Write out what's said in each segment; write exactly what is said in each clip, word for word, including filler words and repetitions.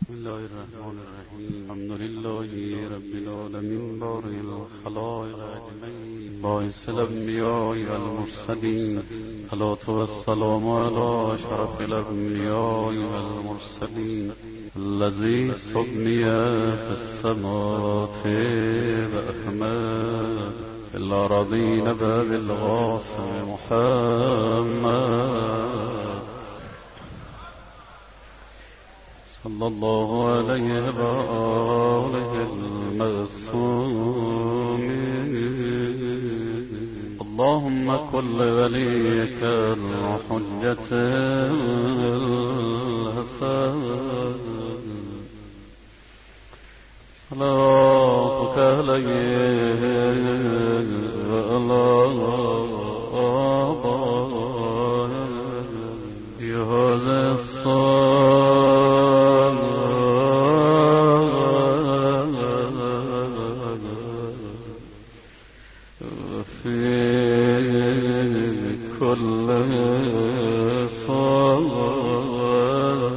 بسم الله الرحمن الرحیم. الحمد لله رب العالمین بارئ الخلائق اجمعین باعث الانبیاء والمرسلین الصلاة والسلام علی اشرف الانبیاء والمرسلین الذی سمی فی السماوات واحمد بالارضین بالقاسم محمد صلی الله علیه و آله المعصومین. اللهم كل وليك الحجة الحسن صلاتك عليه وعلى آبائه هذا الصلاة في كل صلاة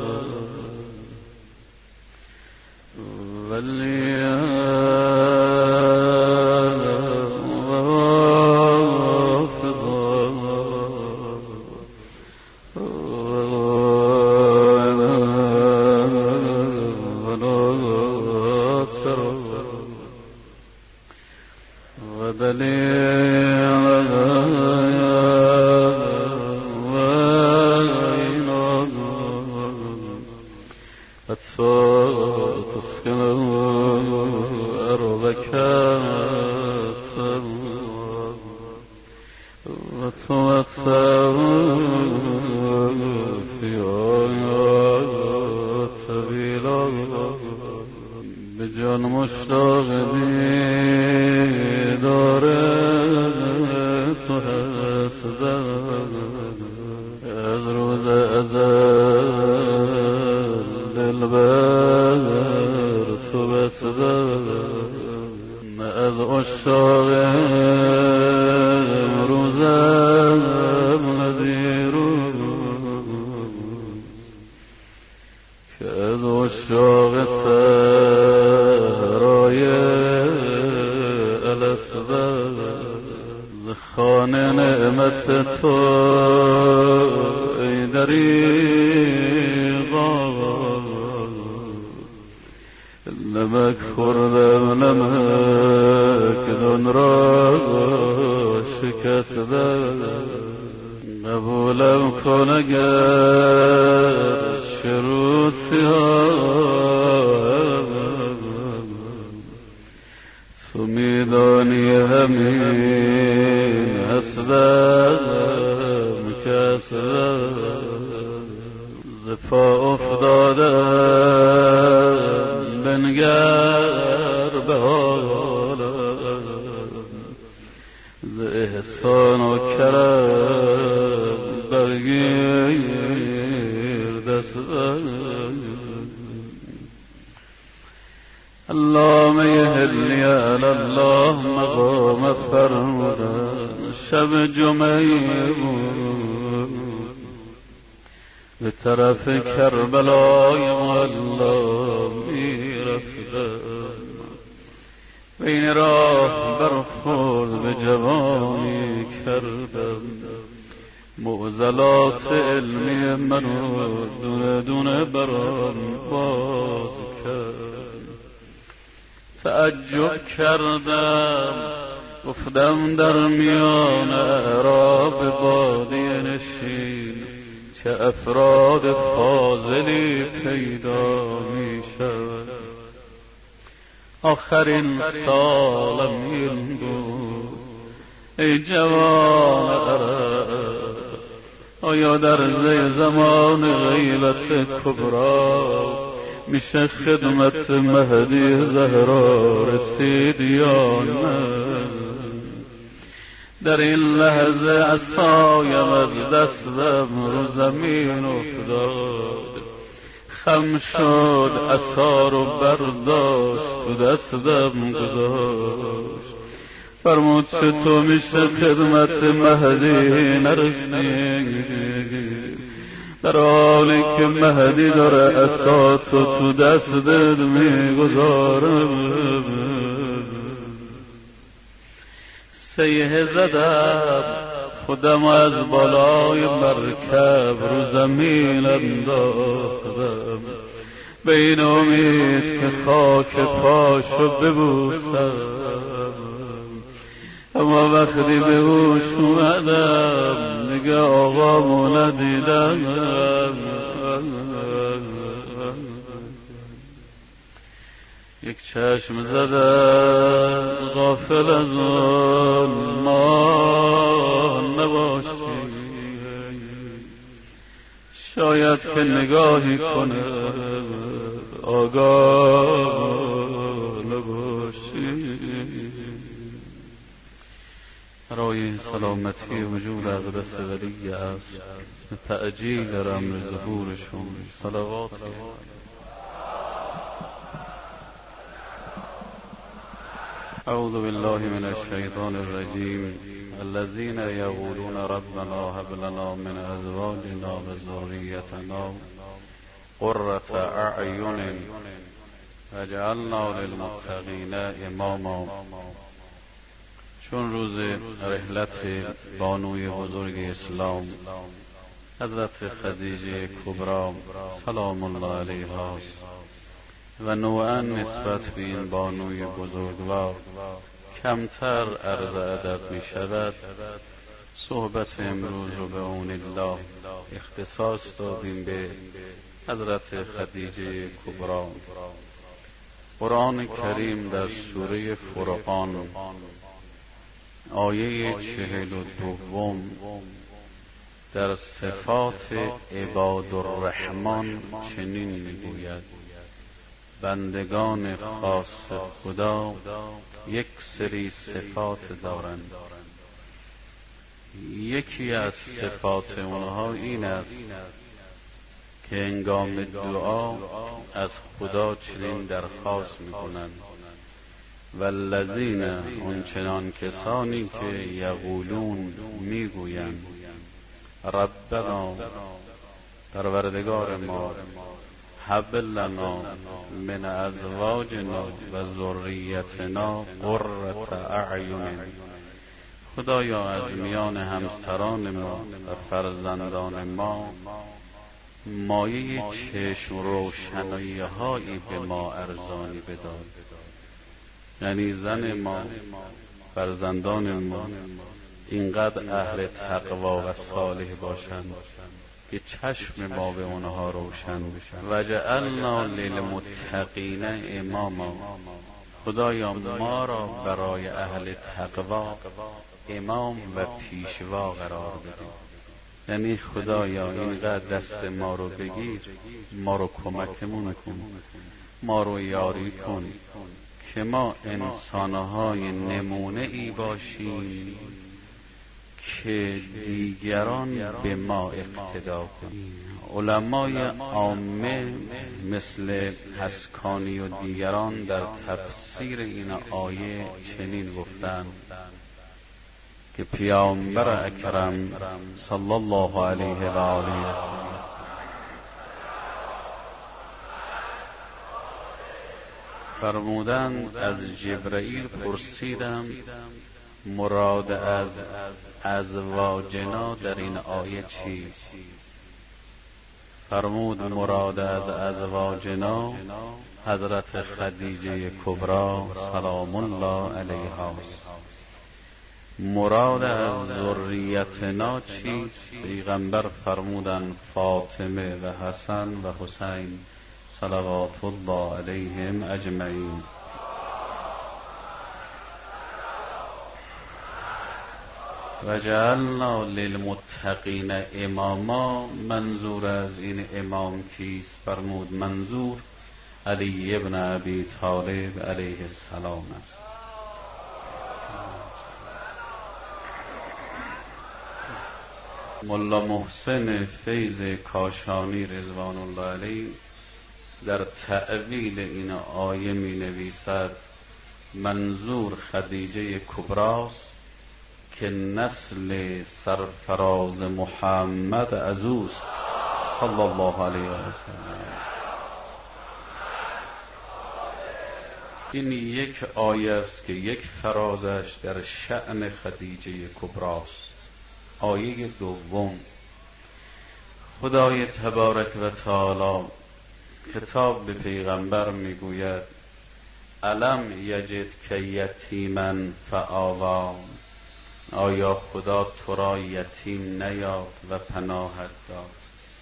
بجان مشتاق دیدار تو هستم از روز ازل دل بر تو بستم از عشاق امروزم نذیرم که از عشاق سرای الاسباب خانه نعمت تو ای دریغا نمک خوردم نمک دون را شکستم قبولم کن اگر شروع سیاه تو میدانی همین هستم که اصلا ز پا افتادم بنگر به حالم ز احسان و کرم برگیر دستم اللهم یهلی علی الله مقام فرمودن شب جمعه بود به طرف کربلای معلا میرفتم بین راه برخورد به جوانی کردم معضلات علمی منو دونه دونه برام باز کرد تعجب کردم گفتم در میان اعراب بادیه نشین چه افراد فاضلی پیدا می شود آخرین سالم این بود ای جوان عرب آیا در زی زمان غیبت کبرا میشه خدمت مهدی زهرا رسید یا نه در این لحظه عصایم از دستم رو زمین افتاد خم شد عصا رو برداشت تو دستم گذاشت فرمود چطور میشه خدمت مهدی نرسید در حالی که مهدی داره اساسو تو دستت میگذارم. سیه زدم خودم از بالای مرکب رو زمین انداختم، به این امید که خاک پاشو ببوسم، اما وقتی به هوش اومدم دیگه آقامو ندیدم. یک چشم زدم غافل از آن ما نباشی، شاید که نگاهی کنه آگاه نباشی. برای سلامتی وجود اقدس ولی است تعجیل در امر ظهورشون صلوات. اعوذ بالله من الشیطان الرجیم. الذين يقولون ربنا هب لنا من ازواجنا وذريتنا قرة اعین واجعلنا للمتقین اماما. چون روز رحلت بانوی بزرگ اسلام حضرت خدیجه کبری سلام الله علیها و نوعا نسبت به این بانوی بزرگوار کمتر عرض ادب می شود، صحبت امروز رو به اون الله اختصاص دادیم به حضرت خدیجه کبری. قرآن کریم در سوره فرقان آیه چهل و دوم در صفات عباد الرحمن چنین میگوید: بندگان خاص خدا یک سری صفات دارند. یکی از صفات اونها این است که هنگام دعا از خدا چنین درخواست میکنند: والذین، اونچنان کسانی که یقولون میگویند ربنا، پروردگار ما، هب لنا من ازواجنا و ذریتنا قرة اعین، خدایا از میان همسران ما و فرزندان ما مایه چشم روشنایی هایی به ما ارزانی بدار. یعنی زن ما، فرزندان ما اینقدر اهل تقوا و صالح باشند که چشم ما به اونها روشن بشن. وجعلنا للمتقین اماما، خدایا ما را برای اهل تقوا امام و پیشوا قرار بده. یعنی خدایا اینقدر دست ما رو بگیر، ما رو کمکمون کن، ما رو یاری کن که ما انسانهای نمونه ای باشیم که دیگران به ما اقتدا کنیم. علمای عامه مثل حسکانی و دیگران در تفسیر این آیه چنین گفتند که پیامبر اکرم صلی الله علیه و آله فرمودند: از جبرائیل پرسیدم مراد از ازواجنا در این آیه چیست؟ فرمود مراد از ازواجنا حضرت خدیجه کبری سلام الله علیها. مراد از ذریتنا چیست؟ پیغمبر فرمودند فاطمه و حسن و حسین صلوات الله علیهم اجمعین. وجعلنا للمتقین اماما، منظور از این امام کیست؟ فرمود منظور علی ابن ابی طالب علیه السلام است. ملا محسن فیض کاشانی رضوان الله علیه در تأویل این آیه می نویسد منظور خدیجه کبراست که نسل سرفراز محمد از اوست صلی الله علیه و سلم. این یک آیه است که یک فرازش در شأن خدیجه کبراست. آیه دوم، خدای تبارک و تعالی خطاب به پیغمبر میگوید الم یجد که یتیما فآوا، آیا خدا تو را یتیم نیافت و پناهت داد؟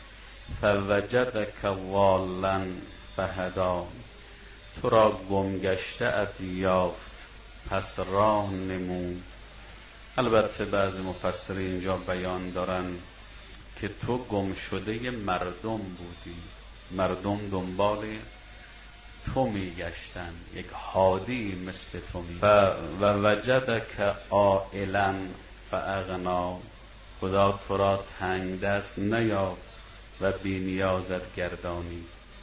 فوجدک ضالا فهدی، تو را گمگشته ات یافت پس راه نمود. البته بعضی مفسرین اینجا بیان دارن که تو گم شده مردم بودی، مردم دنبال تو میگشتن، یک هادی مثل تو می و وجدک عائلا فاغنا، خدا تو را تنگ دست نیافت و بی نیازت گردانی.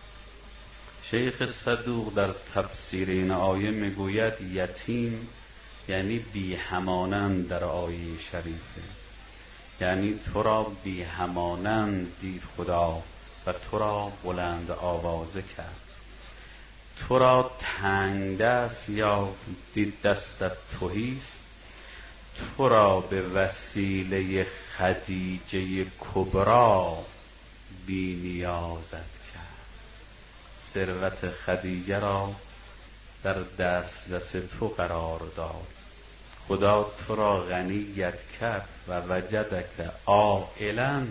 شیخ صدوق در تفسیر این آیه میگوید یتیم یعنی بی همانند در آیه شریفه، یعنی تو را بی همانند دید خدا و تو را بلند آوازه کرد. تو را تنگ دست یا دید دستت تهیست، تو را به وسیله خدیجه کبرا بی نیازت کرد. ثروت خدیجه را در دسترس تو قرار داد. خدا تو را غنیت کرد و وجدک عائلا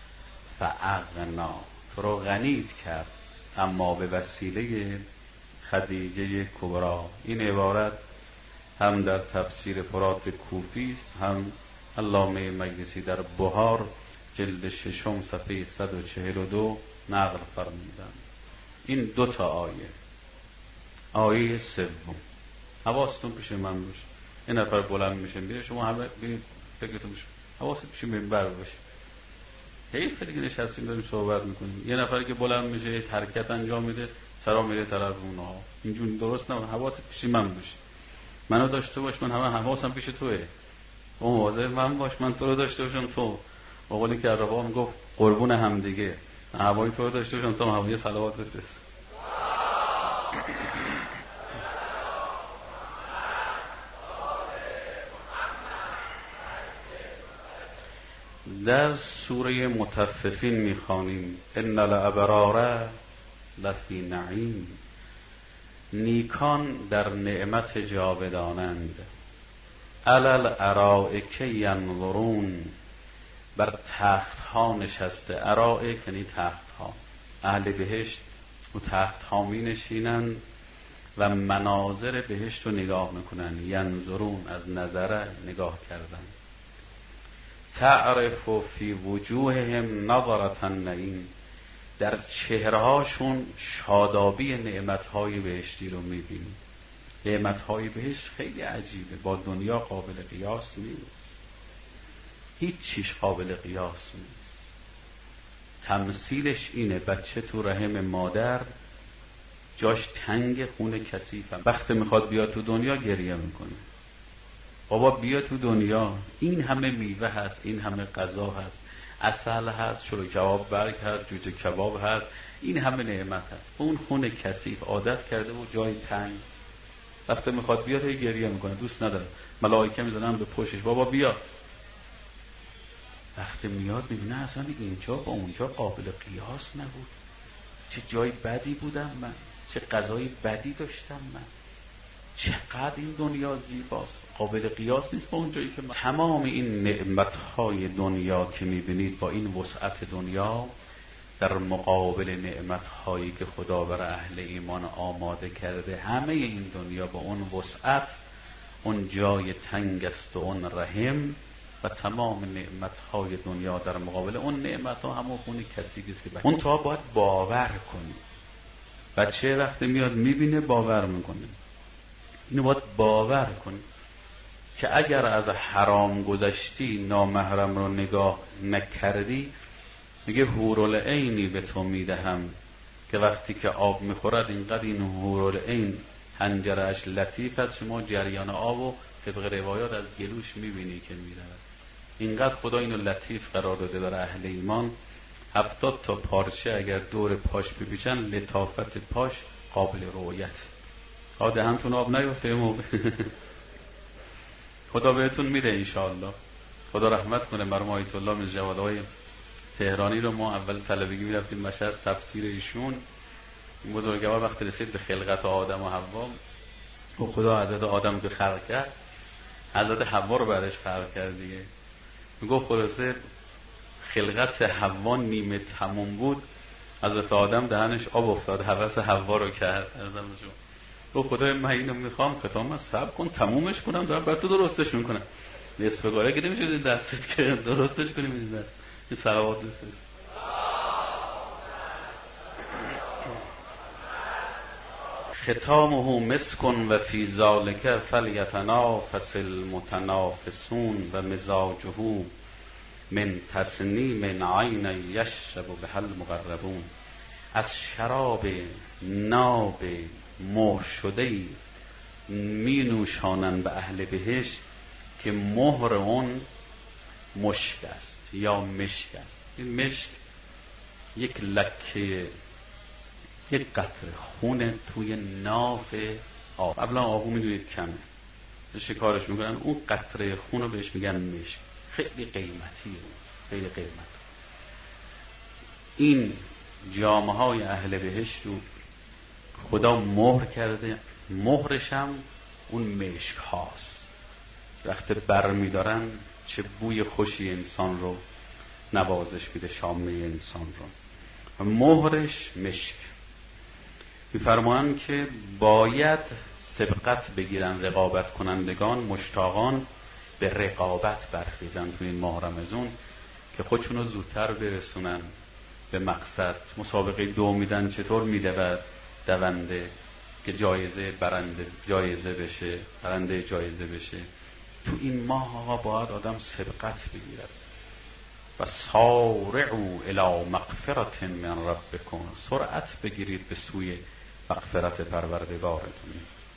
فاغنا، تو را غنیت کرد اما به وسیله خدیجه کبرا. این عبارت هم در تفسیر فرات کوفی هم علامه مجلسی در بهار جلد ششم صفحه صد و چهل و دو نقل فرمودند. این دو تا آیه. آیه سوم، حواستون پیش من باشه، یه نفر بلند میشه میره، شما همه ببینید فکرتون میشه حواست پیش منبر باشه. حیف دیگه نشستیم داریم صحبت میکنیم، یه نفر که بلند میشه یه حرکت انجام میده سلام میره طرف اونها، اینجور درست نه. حواست پیش من باشه، منو داشته باش، من همه حواسم پیش توئه. اون مواظب من باش، من تو رو داشته باشم. تو مقولی که عربا میگفت قربون هم دیگه، هوای تو رو داشته باشم تو هوای صلوات بفرست. در سوره مطففین میخوانیم ان الابرار لفی نعیم، نیکان در نعمت جاودانند. علی الارائک ینظرون، بر تخت ها نشسته. ارائک یعنی تخت ها، اهل بهشت و تخت ها می نشینند و مناظر بهشت رو نگاه میکنن. ینظرون از نظره نگاه کردن. تعرف فی وجوههم نظرة النعیم، در چهرهاشون شادابی نعمتهای بهشتی رو میبینی. نعمتهای بهشت خیلی عجیبه، با دنیا قابل قیاس نیست، هیچ چیز قابل قیاس نیست. تمثیلش اینه بچه تو رحم مادر جاش تنگ، خون کثیفه، وقتی میخواد بیاد تو دنیا گریه میکنه. بابا بیا تو دنیا، این همه میوه هست، این همه غذا هست، عسل هست، شلو کباب برگ هست، جوجه کباب هست، این همه نعمت هست. اون خون کثیف عادت کرده و جای تنگ، وقتی میخواد بیاد هی گریه میکنه، دوست نداره. ملائکه میزنن به پشتش بابا بیا. وقتی میاد میبینه اصلا اینجا با اونجا قابل قیاس نبود. چه جای بدی بودم من، چه غذای بدی داشتم من، چقدر این دنیا زیباست، قابل قیاس نیست با اون جایی که من. تمام این نعمتهای دنیا که میبینید با این وسعت دنیا در مقابل نعمتهایی که خدا برای اهل ایمان آماده کرده، همه این دنیا با اون وسعت، اون جای تنگ است و اون رحم و تمام نعمتهای دنیا در مقابل اون نعمتها همون خون کثیفی است که اون تا باید باور کنی. بچه وقتی میاد میبینه باور میکنه. اینو باید باور کنی که اگر از حرام گذشتی، نامحرم رو نگاه نکردی، میگه حورالعینی به تو میدهم که وقتی که آب میخورد اینقدر این حورالعین حنجره‌اش لطیف است، شما جریان آب و طبق روایات از گلوش میبینی که میرود. اینقدر خدا اینو لطیف قرار داده برای اهل ایمان هفتاد تا پارچه اگر دور پاش بپیچن لطافت پاش قابل رؤیت. آه دهنتون آب نیفته موقع. خدا بهتون میده انشاءالله. خدا رحمت کنه مرحوم آیت الله من جوادهای تهرانی رو ما اول طلبگی میرفتیم مشهد تفسیر ایشون. این بزرگوار وقتی رسید به خلقت آدم و حوا و خدا حضرت آدم که خلق کرد حضرت حوا رو بعدش خلق کرد دیگه. میگفت خلاصه خلقت حوا نیمه تموم بود، حضرت آدم دهنش آب افتاد هوس حوا رو کرد. گفت خدای من اینو میخوام خطا من صبر کن تمومش کنم دارم بعد تو درستش میکنم. نصف کاره که نمیشه دستت که درستش کنیم این دست این صلوات بفرست. ختامه مسک و فی ذلک فلیتنافس المتنافسون و مزاجه من تسنیم عین یشرب بها المقربون. از شراب ناب مهر شده می نوشانند به اهل بهشت که مهر اون مشک است یا مشک است. این مشک یک لکه یک قطره خون توی ناف آب. قبلا آبو میدونید کمه شکارش میکنن، اون قطره خون رو بهش میگن مشک. خیلی قیمتیه، خیلی قیمت. این جامه های اهل بهشت رو خدا مهر کرده، مهرش هم اون مشک هاست. وقتی بر میدارن چه بوی خوشی انسان رو نوازش میده، شامه انسان رو. مهرش مشک. میفرمایند که باید سبقت بگیرن رقابت کنندگان مشتاقان به رقابت برخیزن تو این ماه رمضان که خودشونو زودتر برسونن به مقصد. مسابقه دو میدن چطور میدود دونده که جایزه برنده جایزه بشه، برنده جایزه بشه. تو این ماه آقا باید آدم سبقت بگیرد. و سارعوا الی مغفرة من ربکم، سرعت بگیرید به سوی مغفرت پروردگارتون.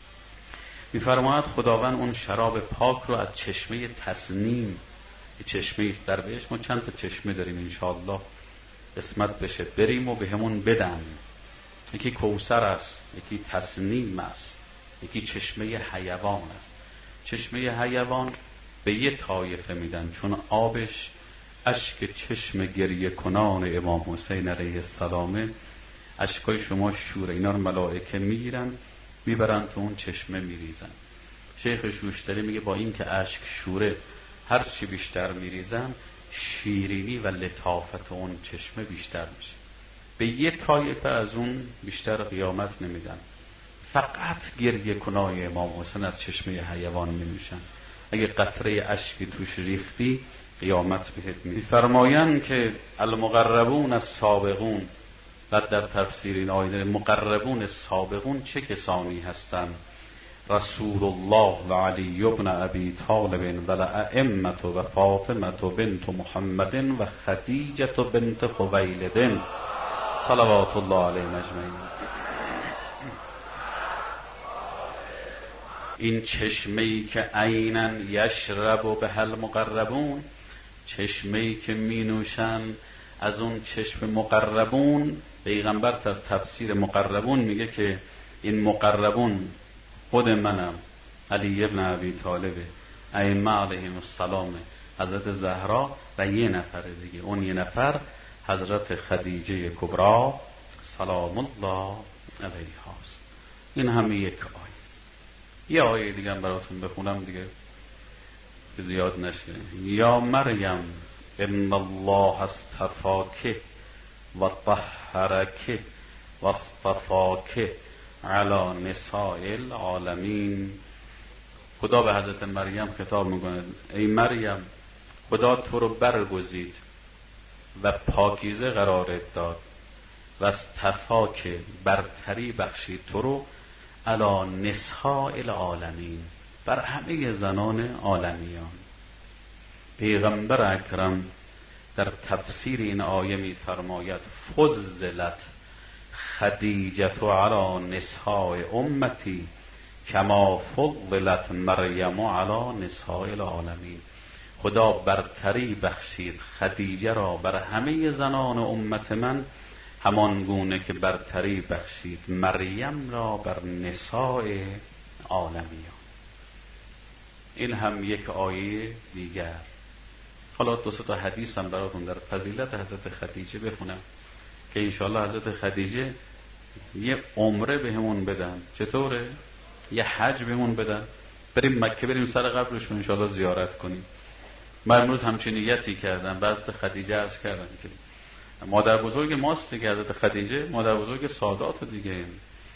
میفرماید خداوند اون شراب پاک رو از چشمه تسنیم، چشمه است در بهشت، ما چند تا چشمه داریم انشاءالله قسمت بشه بریم و به همون بدن. یکی کوثر است، یکی تسنیم است، یکی چشمه حیوان است. چشمه حیوان به یه طایفه میدن چون آبش اشک چشم گریه کنان امام حسین علیه السلام، اشکای شما شوره، اینا رو ملائکه میگیرن میبرن تو اون چشمه میریزن. شیخ شوشتری میگه با این که اشک شوره هر چی بیشتر میریزن شیرینی و لطافت اون چشمه بیشتر میشه. به یه طایفه از اون بیشتر قیامت نمیدن، فقط گریه کنای امام حسین از چشمه حیوان می‌نوشن. اگه قطره اشکی توش ریختی قیامت بهت میاد. فرمایند که المقربون السابقون، بعد در تفسیر این آیه مقربون سابقون چه کسانی هستند؟ رسول الله و علی ابن ابی طالب و الائمه و فاطمه بنت محمد و خدیجه بنت خویلد صلوات الله علیهم اجمعین. این چشمه‌ای که عیناً یشرب به المقربون، چشمه‌ای که می نوشن از اون چشم مقربون. پیغمبر در تفسیر مقربون میگه که این مقربون خود منم، علی ابن ابی طالب، ائمه علیهم السلام، حضرت زهرا و یه نفر دیگه. اون یه نفر حضرت خدیجه کبری سلام الله علیها. این همه یک آیه. یه آیه دیگه هم براتون بخونم دیگه که زیاد نشه. یا مریم ان الله اصطفاک و طهرک و اصطفاک علی نساء العالمین. خدا به حضرت مریم خطاب میکنه ای مریم خدا تو رو برگزید و پاکیزه قرارت داد و اصطفاک برتری بخشید تو رو علی نساء العالمین، بر همه زنان عالمیان. پیغمبر اکرم در تفسیر این آیه می فرماید فضلت خدیجه علی نساء امتی کما فضلت مریم علی نساء العالمین. خدا برتری بخشید خدیجه را بر همه زنان امت من، همان گونه که برتری بخشید مریم را بر نساء عالمیان. این هم یک آیه دیگر. حالا دو سه تا حدیث هم براتون در فضیلت حضرت خدیجه بخونم که انشاءالله حضرت خدیجه یه عمره بهمون بدن. چطوره؟ یه حج بهمون بدن، بریم مکه، بریم سر قبرش رو انشاءالله زیارت کنیم. من امروز همچین نیتی کردم، به حضرت خدیجه عرض کردم که مادر بزرگ ماست دیگه، حضرت خدیجه مادر بزرگ سادات دیگه.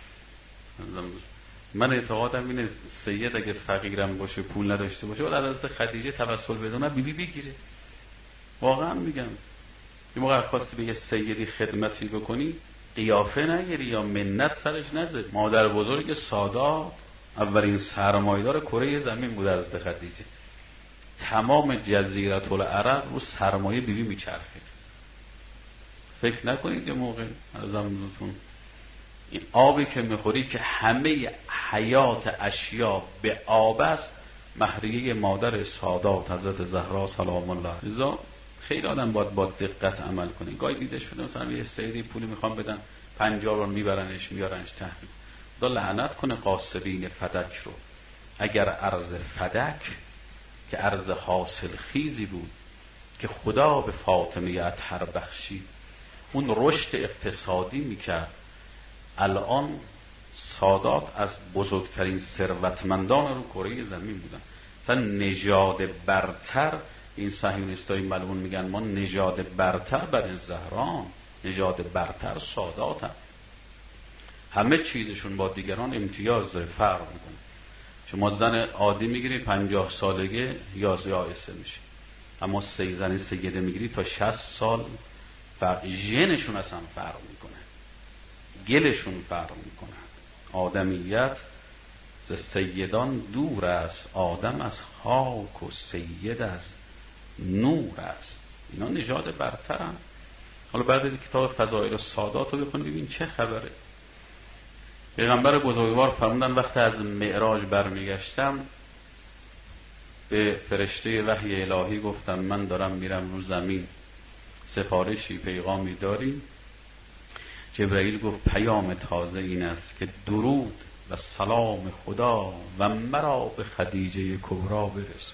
من اعتقادم اینه سید اگه فقیرم باشه، پول نداشته باشه، ولی حضرت خدیجه توسل بدونه بیبی بگیره. واقعا میگم یه موقع خواستی به یه سیدی خدمتی بکنی، قیافه نگیری یا منت سرش نذاری. مادر بزرگ سادات اولین سرمایه‌دار کره زمین بود حضرت خدیجه. تمام جزیره العرب رو سرمایه بیبی میچرخه. فکر نکنید یه موقع از زمانتون این آبی که میخوری که همه حیات اشیا به آب است، مهریه مادر سادات حضرت زهرا سلام الله علیها. خیلی آدم باید با دقت عمل کنه. گاهی دیده شده مثلا یه سیدی پولی میخوام بدن، پنجاه بار میبرنش میارنش تحویل. خدا لعنت کنه قاسبین فدک رو. اگر ارز فدک که ارز حاصل خیزی بود که خدا به فاطمه اطهر بخشید، اون رشد اقتصادی میکرد، الان سادات از بزرگترین ثروتمندان رو کره زمین بودن. مثلا نژاد برتر، این صهیونیستای ملعون میگن ما نژاد برتر بر زهران، نژاد برتر سادات هم. همه چیزشون با دیگران امتیاز داره، فرق میکنه. شما زن عادی میگیری پنجاه سالگی یازده آیسته میشه، اما سی زن سیده میگیری تا شصت سال فرق. ژنشون اصلا فرق میکنه، گلشون فرق میکنه. آدمیت ز سیدان دور است، آدم از خاک و سید از نور است. اینا نژاد برترن. حالا بعد کتاب فضائل السادات رو بخونید ببین چه خبره. پیغمبر بزرگوار فرمودن وقتی از معراج برمیگشتم به فرشته وحی الهی گفتم من دارم میرم رو زمین، سفارشی پیغامی داری؟ جبرائیل گفت پیام تازه این است که درود و سلام خدا و مرا به خدیجه کبرا برسون.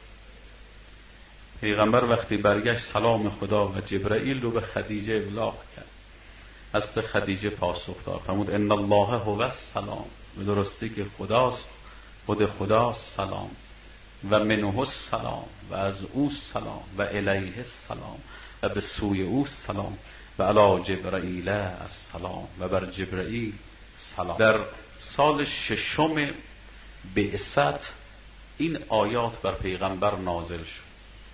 پیغمبر وقتی برگشت سلام خدا و جبرائیل رو به خدیجه ابلاغ کرد. حضرت خدیجه پاسخ داد فرمود ان الله هو السلام، به درستی که خداست، خود خداست سلام، و منه السلام، و از او سلام، و الیه السلام، و به سوی او سلام، و علی جبرائیل السلام، و بر جبرائیل سلام. در سال ششم بعثت این آیات بر پیغمبر نازل شد.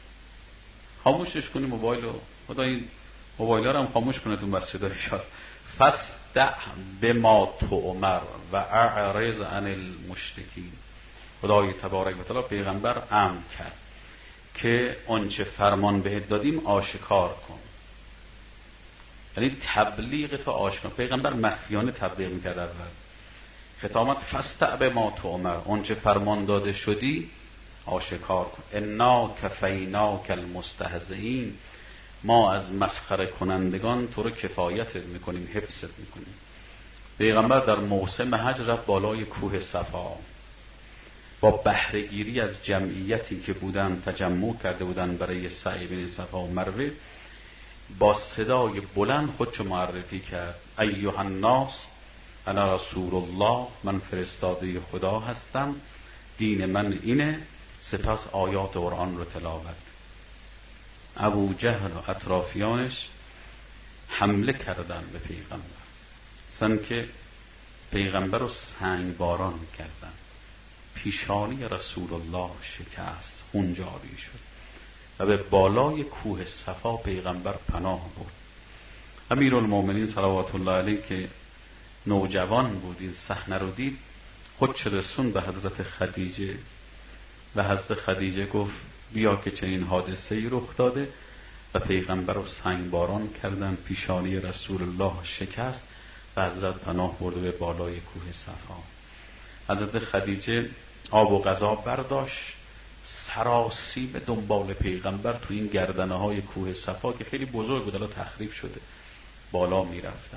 خاموشش کنی موبایل رو، خدا این موبایل رو هم خاموش کنه تو مسجد ها. فاستع بما تؤمر و اعرض عن المشرکین. خدای تبارک و تعالی پیغمبر امر کرد که آنچه فرمان بهت دادیم آشکار کن، یعنی تبلیغ تو آشکار. پیغمبر مخفیانه تبلیغ میکرد. اول ختامت فاستع بما تؤمر، آنچه فرمان داده شدی آشکار کن. انا کفیناک المستهزئین، ما از مسخره کنندگان تو رو کفایت میکنیم، حفظت میکنیم. پیغمبر در موسم حج رفت بالای کوه صفا، با بهره‌گیری از جمعیتی که بودن تجمع کرده بودن برای سعی بین صفا و مروه، با صدای بلند خودشو معرفی کرد. ایها الناس انا رسول الله، من فرستاده خدا هستم، دین من اینه. سپس آیات قرآن رو تلاوت. ابو جهل و اطرافیانش حمله کردن به پیغمبر، سن که پیغمبر رو سنگ باران کردن. پیشانی رسول الله شکست، خون جاری شد و به بالای کوه صفا پیغمبر پناه برد. امیرالمومنین صلوات الله علیه که نوجوان بود این صحنه رو دید، خودش رسون به حضرت خدیجه و حضرت خدیجه گفت بیا که چنین حادثه ای رخ داده و پیغمبر رو سنگ باران کردن، پیشانی رسول الله شکست و حضرت پناه برده به بالای کوه صفا. حضرت خدیجه آب و غذا برداشت، سراسیمه دنبال پیغمبر تو این گردنه های کوه صفا که خیلی بزرگ بود، الان تخریب شده، بالا میرفتن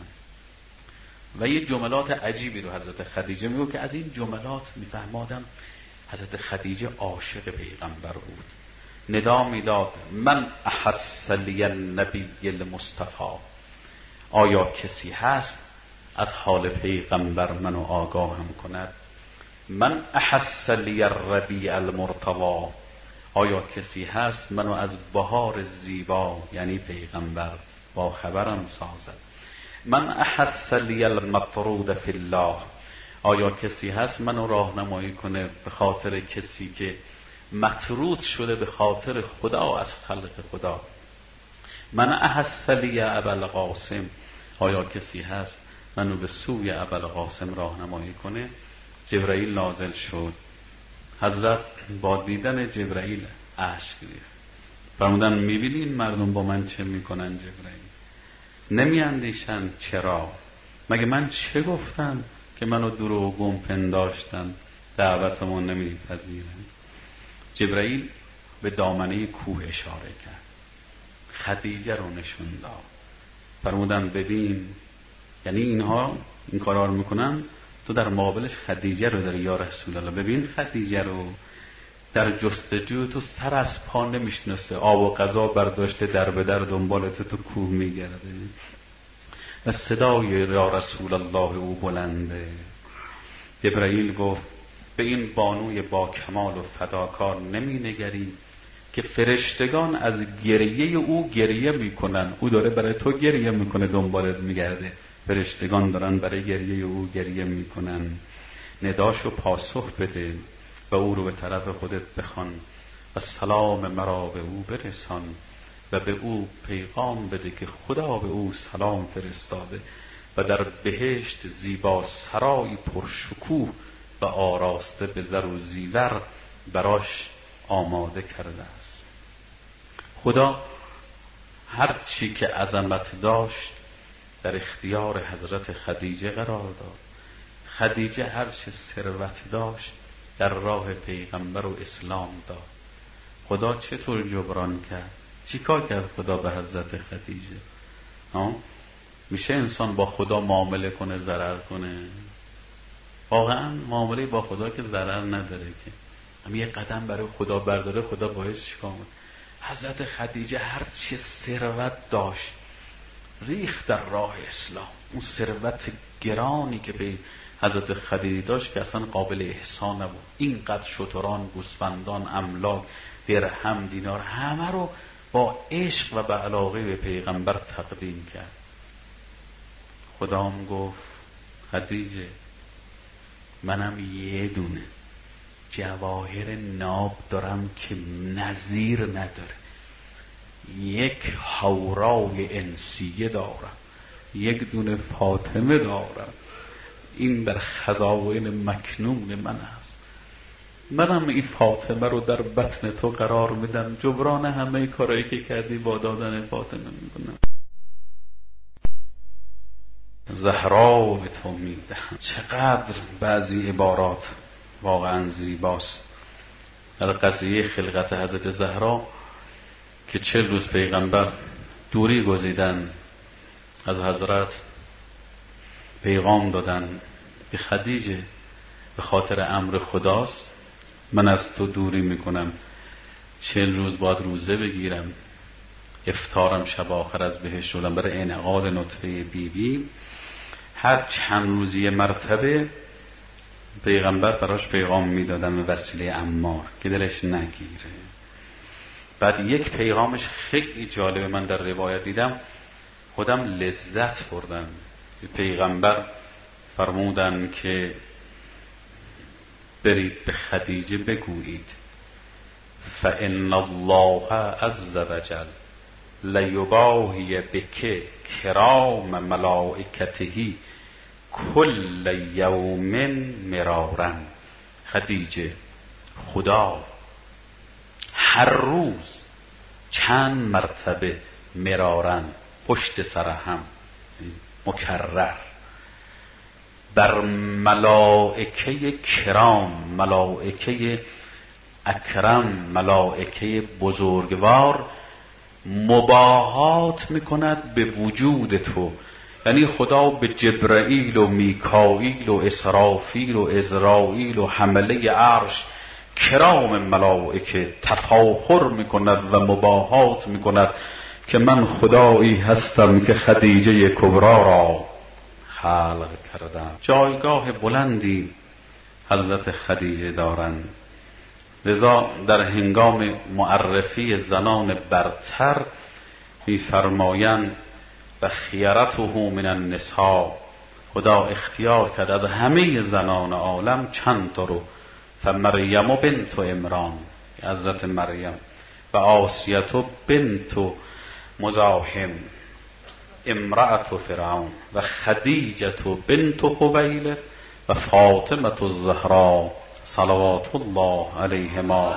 و یه جملات عجیبی رو حضرت خدیجه میگه که از این جملات میفهمادم حضرت خدیجه عاشق پیغمبر بود. ندا میداد من احس لی النبی المصطفی، آیا کسی هست از حال پیغمبر منو آگاهم کند؟ من احس لی الربیع المرتضی، آیا کسی هست منو از بهار زیبا یعنی پیغمبر با خبرم سازد؟ من احس لی المطرود فی الله، آیا کسی هست منو راهنمایی کنه به خاطر کسی که مطرود شده به خاطر خدا از خلق خدا؟ من احس لی ابوالقاسم، آیا کسی هست منو به سوی ابوالقاسم راهنمایی کنه؟ جبرائیل نازل شد. حضرت با دیدن جبرائیل اشک ریخت، فرمودن میبینین مردم با من چه میکنن؟ جبرائیل نمی اندیشن چرا؟ مگه من چه گفتم که منو دروغگو پنداشتن، دعوتمون نمیپذیرن؟ جبرائیل به دامنه کوه اشاره کرد، خدیجه رو نشون داد، فرمودن ببین، یعنی اینها این کارا رو میکنن، تو در مقابلش خدیجه رو داری یا رسول الله. ببین خدیجه رو در جستجو تو سر از پا نمیشناسه، آب و غذا برداشته در به در دنبالت تو کوه میگرده و صدای یا رسول الله او بلنده. جبرائیل گفت به این بانوی با کمال و فداکار نمی نگری که فرشتگان از گریه او گریه میکنن، او داره برای تو گریه میکنه، دنبالت میگرده، فرشتگان دارن برای گریه او گریه میکنن. نداشو پاسخ بده و او رو به طرف خودت بخوان و سلام مرا به او برسان و به او پیغام بده که خدا به او سلام فرستاده و در بهشت زیبا سرای پرشکوه و آراسته به زر و زیور براش آماده کرده است. خدا هر چی که عظمت داشت در اختیار حضرت خدیجه قرار داد. خدیجه هر چه ثروت داشت در راه پیغمبر و اسلام داد. خدا چطور جبران کرد؟ چی کار کرد خدا به حضرت خدیجه؟ ها؟ میشه انسان با خدا معامله کنه ضرر کنه؟ واقعا معامله با خدا که ضرر نداره که، هم یه قدم برای خدا برداره خدا باید چیکار کنه؟ حضرت خدیجه هر چه ثروت داشت ریخت در راه اسلام. اون ثروت گرانی که به حضرت خدیجه داشت که اصلا قابل احصا نبود. اینقدر شتران، گوسفندان، املاک، درهم، دینار، همه رو با عشق و به علاقه به پیغمبر تقدیم کرد. خدا هم گفت خدیجه منم یه دونه جواهر ناب دارم که نظیر نداره، یک حورای انسیه دارم، یک دونه فاطمه دارم، این در خزائن مکنون من است. منم این فاطمه رو در بطن تو قرار میدم، جبران همه کارهایی که کردی با دادن فاطمه میکنم. زهرا به تو میدهم. چقدر بعضی عبارات واقعا زیباست. در قضیه خلقت حضرت زهرا که چل روز پیغمبر دوری گزیدن از حضرت، پیغام دادن به خدیجه به خاطر امر خداست، من از تو دوری میکنم، چل روز باید روزه بگیرم، افطارم شب آخر از بهشت شدم برای انعقاد نطفه بی بی. هر چند روزی مرتبه پیغمبر براش پیغام میدادن به وسیله عمار که دلش نگیره. بعد یک پیغامش خیلی جالبه، من در روایت دیدم خودم لذت بردم. پیغمبر فرمودن که برید به خدیجه بگویید فإن الله عز وجل لیباهی بک کرام ملائکته کل یوم مرارا. خدیجه خدا هر روز چند مرتبه مرارا پشت سر هم مکرر بر ملائکه کرام، ملائکه اکرم، ملائکه بزرگوار مباهات میکند به وجود تو. یعنی خدا به جبرائیل و میکائیل و اسرافیل و عزرائیل و حمله عرش کرام ملائکه تفاخر میکند و مباهات میکند که من خدایی هستم که خدیجه کبرا را خلق کردم. جایگاه بلندی حضرت خدیجه دارند، لذا در هنگام معرفی زنان برتر می‌فرمایند و خیرته من النساء، خدا اختیار کرد از همه زنان عالم چند تا رو، فمریم بنت عمران حضرت مریم و آسیه بنت مزاحم امرأة فرعون و خدیجه بنت خویلد و فاطمه الزهرا صلوات الله علیهما.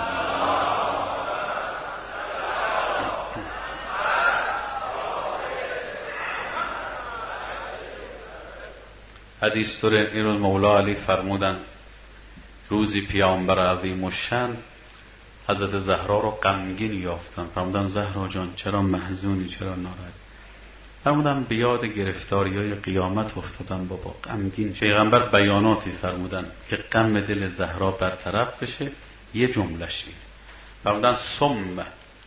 حدیث داره این روز مولا علی فرمودن روزی پیامبر عظیم الشأن حضرت زهرا رو غمگین یافتن. فرمودن زهرا جان چرا محزونی، چرا ناراحت؟ فرمودن به یاد گرفتاری‌های قیامت افتادن بابا، غمگین. پیغمبر بیاناتی فرمودن که غم دل زهرا برطرف بشه. یه جمله‌ش این فرمودن ثم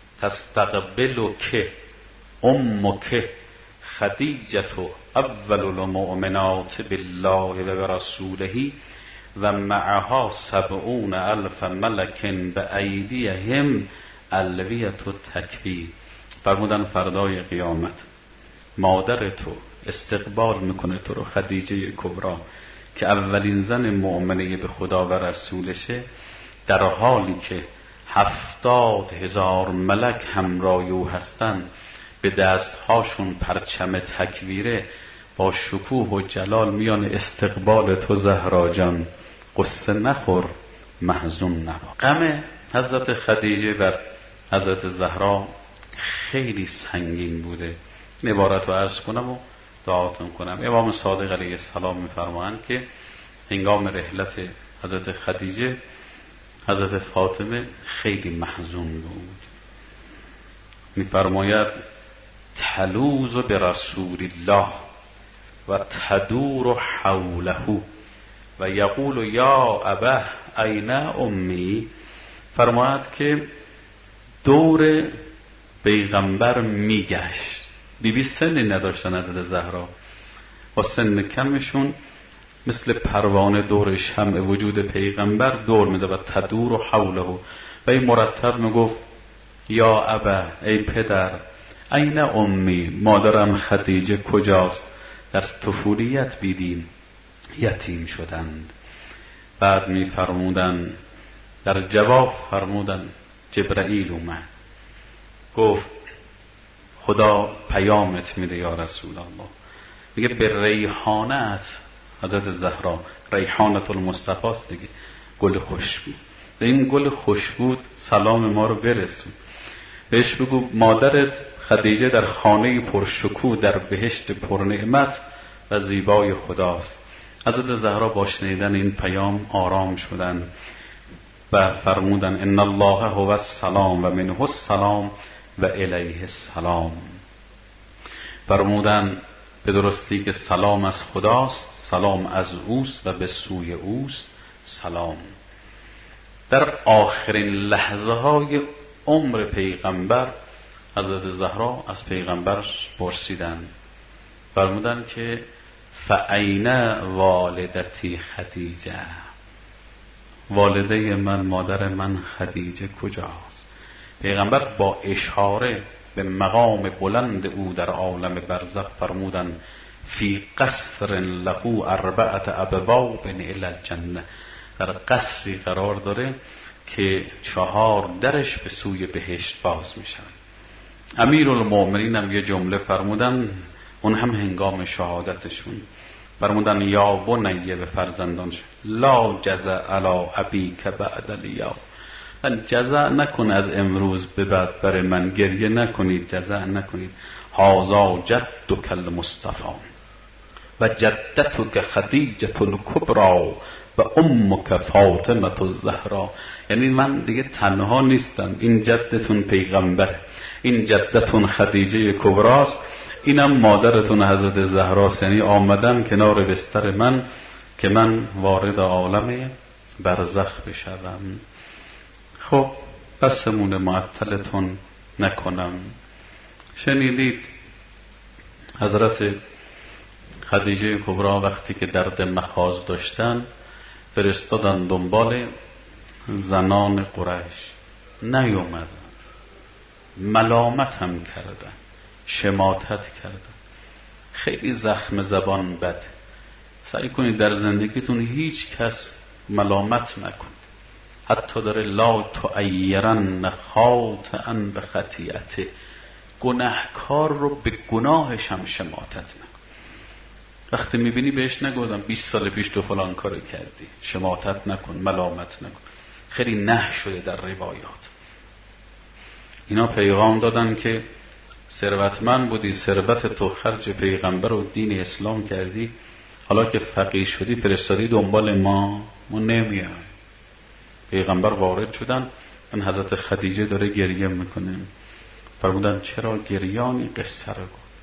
تستقبلک امک خدیجه اول المؤمنات بالله و برسوله و معها سبعون الف ملک به ایدیهم الویة التکبیر. فرمودن فردای قیامت مادر تو استقبال میکنه تو رو، خدیجه کبرا که اولین زن مؤمنه به خدا و رسولشه، در حالی که هفتاد هزار ملک همراه او هستن، به دستهاشون پرچم تکبیره، با شکوه و جلال میان استقبال تو زهرا جان. قصه نخور، محزون نباش. غم حضرت خدیجه بر حضرت زهرا خیلی سنگین بوده. این عبارت رو عرض کنم و دعاتون کنم. امام صادق علیه السلام میفرمایند که هنگام رحلت حضرت خدیجه حضرت فاطمه خیلی محزون بود. میفرماید تلوذ برسول الله و تدور حوله و یقول یا ابه این امی. فرماید که دور پیغمبر میگشت. بی بی سنی نداشتن حضرت زهرا، با سن کمشون مثل پروانه دور شمع وجود پیغمبر دور میزد و تدور و حوله و این مرتب میگفت یا ابا، ای پدر، این امی، مادرم خدیجه کجاست؟ در طفولیت بیدیم یتیم شدند. بعد می فرمودن در جواب فرمودن جبرائیل اومد گفت خدا پیامت میده یا رسول الله، میگه به ریحانت حضرت زهرا، ریحانت المصطفی است دیگه، گل خوشبو، به این گل خوشبو سلام ما رو برسون. بهش بگو مادرت خدیجه در خانه پرشکوه در بهشت پرنعمت و زیبای خداست. حضرت زهرا با شنیدن این پیام آرام شدن و فرمودن ان الله هو السلام و منه السلام و الیه السلام. فرمودن به درستی که سلام از خداست، سلام از اوست و به سوی اوست سلام. در آخرین لحظه های عمر پیغمبر حضرت زهرا از پیغمبر پرسیدن، فرمودن که فأین والدتی خدیجه، والده من، مادر من خدیجه کجاست؟ پیغمبر با اشاره به مقام بلند او در عالم برزخ فرمودن فی قصر له اربعه ابواب الی الجنه، در قصری قرار داره که چهار درش به سوی بهشت باز میشن. امیرالمؤمنین هم یه جمله فرمودن، اون هم هنگام شهادتشون، فرمودن یا بنیه به فرزندانش لا جزع علی ابیک بعد الیوم، من جزع نکن از امروز به بعد برای من گریه نکنید، جزع نکنید. هذا جدک المصطفی و جدتک خدیجه الکبری و و امک فاطمه الزهرا. یعنی من دیگه تنها نیستم، این جدتون پیغمبره، این جدتون خدیجه کبراست، اینم مادرتون حضرت زهراست. یعنی آمدن کنار بستر من که من وارد عالم برزخ بشوم. خب بسمون معطلتون نکنم. شنیدید حضرت خدیجه کبرا وقتی که درد مخاض داشتن فرستادن دنبال زنان قریش، نیومدن، ملامت هم کردن، شماتت کردن. خیلی زخم زبان بده. سعی کنید در زندگیتون هیچ کس ملامت نکنید، حتی داره لا تعیرن خاطئا به خطیئته، گناهکار رو به گناهش هم شماتت نکن. وقتی میبینی بهش نگودم بیست سال پیش تو فلان کارو کردی، شماتت نکن، ملامت نکن. خیلی نه شده در روایات. اینا پیغام دادن که ثروتمند بودی، ثروت تو خرج پیغمبر و دین اسلام کردی، حالا که فقیر شدی فرستادی دنبال ما، ما نمیایم. پیغمبر وارد شدن، این حضرت خدیجه داره گریه میکنه. فرمودن چرا گریانی؟ قصه رو گفت.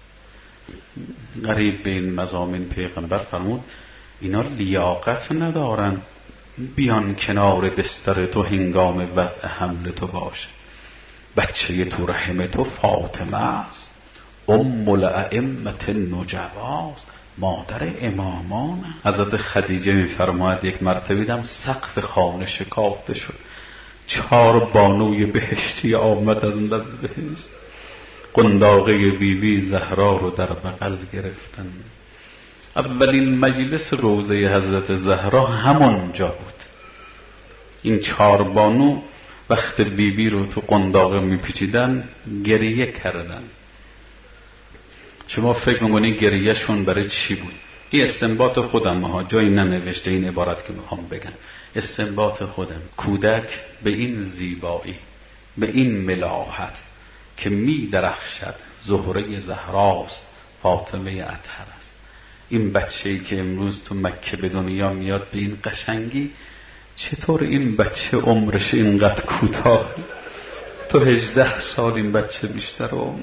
غریب به این مضامین پیغمبر فرمود اینا لیاقت ندارن بیان کنار بستر تو هنگام وضع حمل تو باشه. بچه تو رحم تو فاطمه است، ام الائمه النجباست، مادر امامان. حضرت خدیجه میفرماید یک مرتبه دیدم سقف خانه شکافته شد، چهار بانوی بهشتی آمدند از بهشت، قنداقه بیبی بی زهرا رو در بغل گرفتن. اولین مجلس روضه حضرت زهرا همونجا بود. این چهار بانو وقت بیبی بی رو تو قنداقه میپیچیدن گریه کردن. شما فکر میکنید گریهشون برای چی بود؟ این استنباط خودم ها، جایی ننوشته این عبارت که میخوام بگم، استنباط خودم. کودک به این زیبایی، به این ملاحت که می درخشد زهره زهراست، فاطمه اطهر است. این بچه‌ای که امروز تو مکه به دنیا میاد به این قشنگی، چطور این بچه عمرش اینقدر کوتاه؟ تو هجده سال این بچه بیشتر عمر.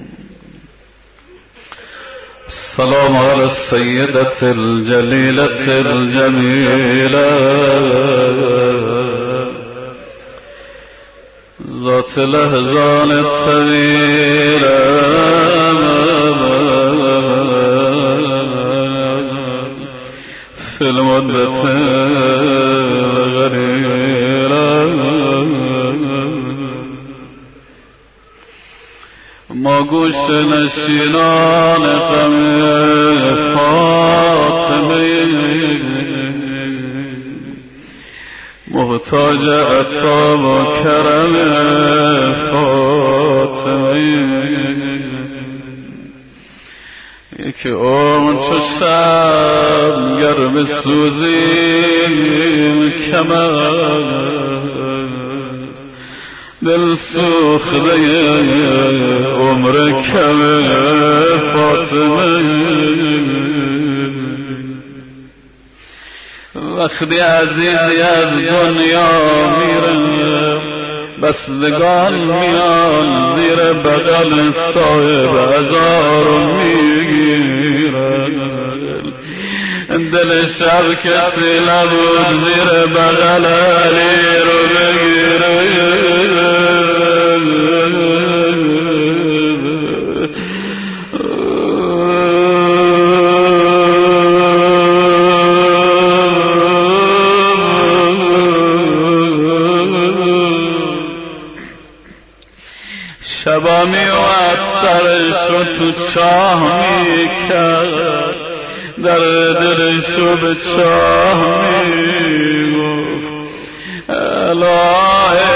سلام علی السیدة الجلیلة الجمیلة ذات لهزان الطویلة فی المدة الغلیلة ما گوش نشینان غم فاطمه، محتاج عطا و کرم فاطمه. یکی اون چو شب گرم سوزیم کم است، دل سوخته عمر کم فاطمه. وقتی عزیزی از دنیا میره، بستگان میان زیر بغل صاحب عزا میگیره. دل شب کسی نبود زیر بغل علی رو بگیره. شبا میومد سرشو تو چاه میکرد، در دلشو به چاه میگفت الهی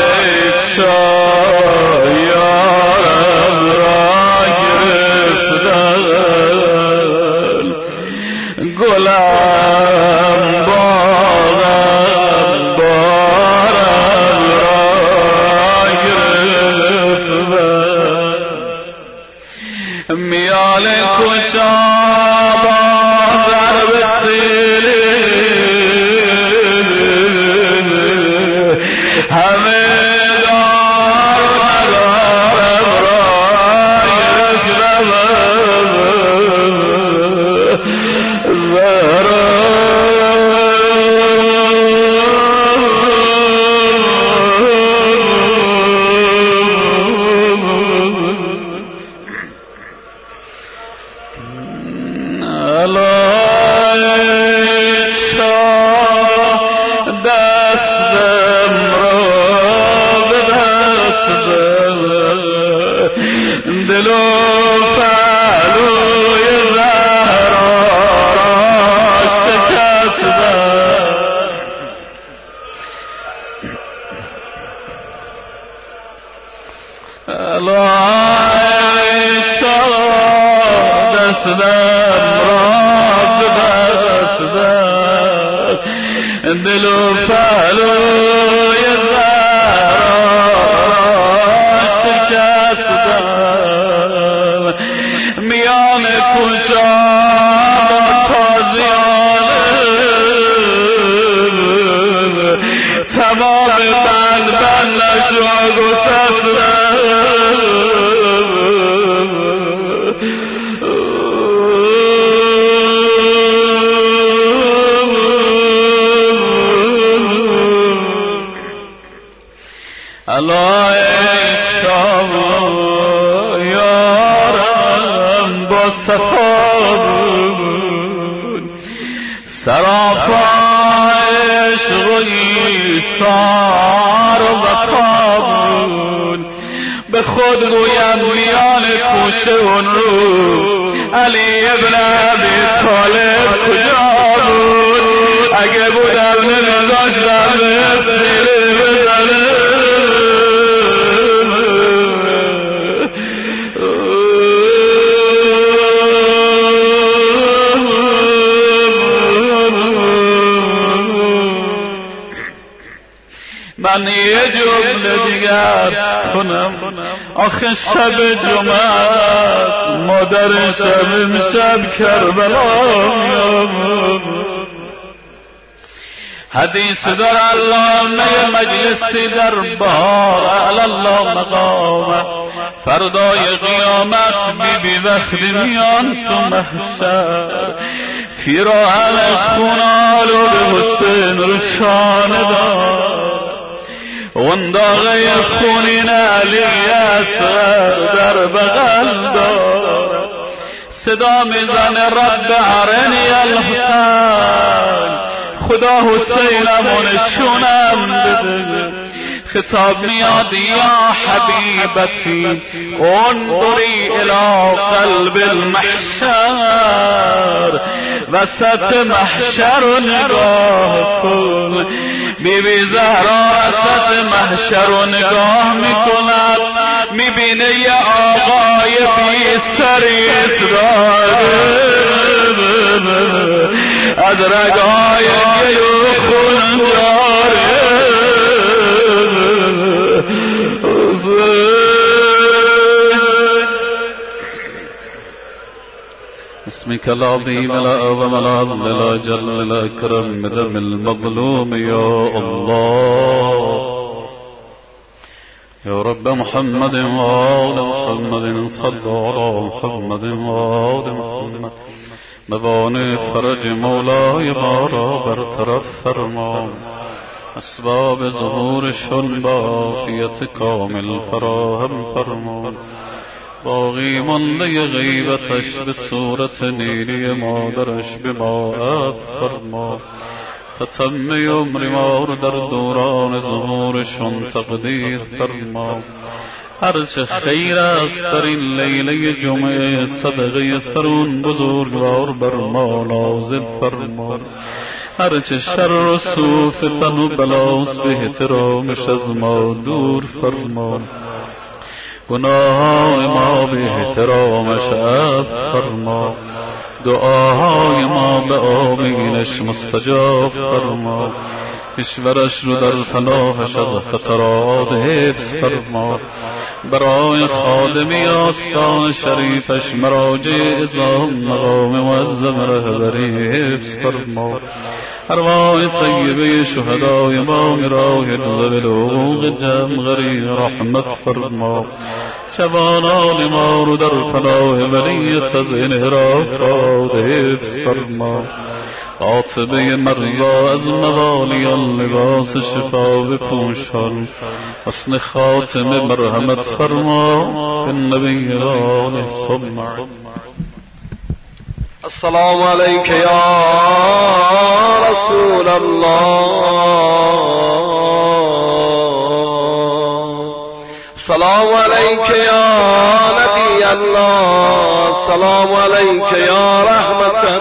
چاه یارم را گرفتن، گلم باغم بارم را گرفتن. میال کجا با ضرب سیلی الله شاد دستم را ببستم دل و پهلوی زهرا شکستم میان کوچه تمام بند بندش را گسستم علای شام یارم با صفا بود سراپا عشق و ایثار و وفا بود به خود گویم میان کوچه اون رو علی ابن ابی طالب کجا بود اگه بودم نمیذاشتم به سیره بزنه من یه جمله دیگر کنم آخه شب جمعه است مادر شب امشب کربلا حدیث در علامه مجلسی در بهار علی الله مقامه فردای قیامت بی بی وقتی میان تو محشر پیراهن خون آلود حسین رو شانه دار غنداغه خونین علی اصغر در بغل دار صدا میزنه رب ارنی الحسین خدا حسینم نشونم بده خطاب میاد یا حبیبتی انظری الی قلب المحشر وسط محشر رو نگاه کن بی بی زهرا وسط محشر رو نگاه میکند میبینه یه آقای بی سری اسرائیل از رگهای گلو خون جاره اسمك العظيم الأعظم لا جل الأكرم بدم المظلوم يا الله يا رب محمد وآل محمد صلى على محمد وآل محمد موانع فرج مولای ما را برطرف فرما اسباب ظهورشون با عافیت کامل فراهم فرما باقی مانده غیبتش به صورت نیلی مادرش به ما عفو فرما ختم عمر ما رو در دوران ظهورشون تقدیر فرما هرچه خیر است در این لیله جمعه صدقه سرون بزرگوار بر ما نازل فرما هرچه شر و سوء فتن و بلاست به احترامش از ما دور فرما گناهان ما به احترامش عفو فرما دعاهای ما به آمینش مستجاب فرما کشورش رو در پناهش از خطرات حفظ فرما برای خادمی آستان شریفش مراجع اعظام مقام معظم رهبری حفظ فرما ارواح طیبه شهدای ما راه ذوی الحقوق جمع غری رحمت فرما جوانان ما رو در پناه ولیت از انحرافات حفظ فرما عاطبه مرضا از موالیان لباس شفا بپوشان حسن خاتمه مرحمت فرما به نبی آل ثم السلام علیک یا رسول الله سلام علیک یا نبی الله سلام علیک یا رحمتا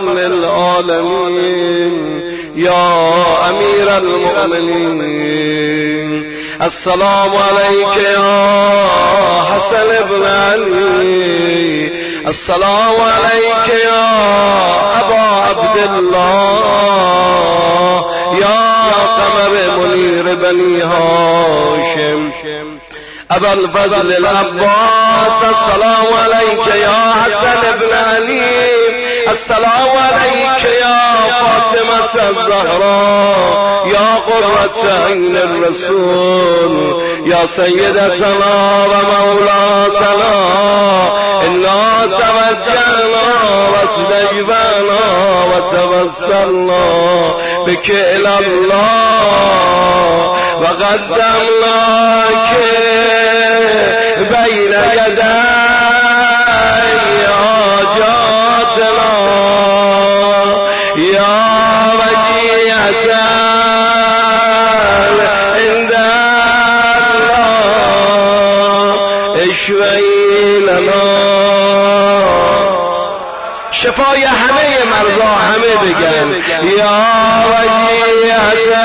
للعالمین یا امیر المؤمنین السلام عليك يا حسن ابن علي السلام عليك يا أبا عبد الله يا قمر منير بني هاشم أبا الفضل العباس السلام عليك يا حسن ابن علي السلام عليك يا فاطمة الزهراء يا قرة عين الرسول يا سيدتنا ومولاتنا إنا توجهنا واستجبنا وتوسلنا بك إلى الله وقدمناك بين يدي حاجاتنا يا وجيهة عند الله اشفعي لنا شفای همه مرضا همه بگن یا وجیهة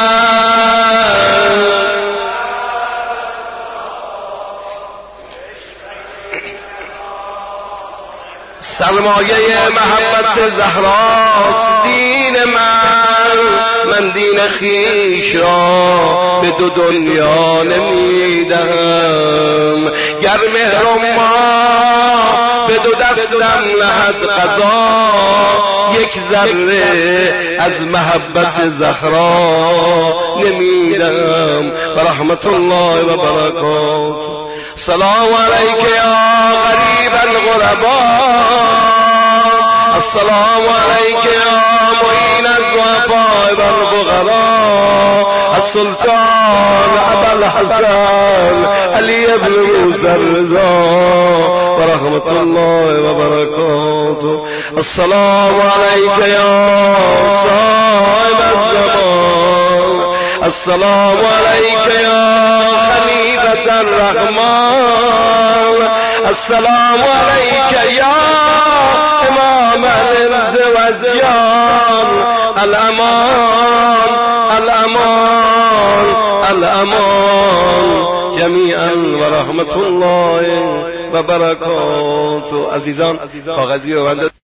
سرمایه محبت زهراست دین من من دین خیش را به دو دنیا نمیدهم گر مهر ما به دو دستم نهد قضا یک ذره از محبت زهرا نمیدم و رحمت الله و برکاته سلام علیک یا غریب الغرباء السلام علیک یا معین الضعفاء والفقراء السلطان ابا الحسن علی بن موسی الرضا و رحمت الله و برکاته السلام علیک یا صاحب الزمان السلام علیک یا خلیفة الرحمن السلام علیک یا امام الانس والجان الامان الامان الامان جمیعا و رحمت الله و برکاته عزیزان کاغذی رو بنده